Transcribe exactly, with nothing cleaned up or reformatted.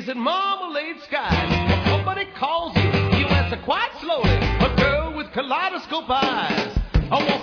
and marmalade skies. When somebody calls you, you answer quite slowly. A girl with kaleidoscope eyes. I want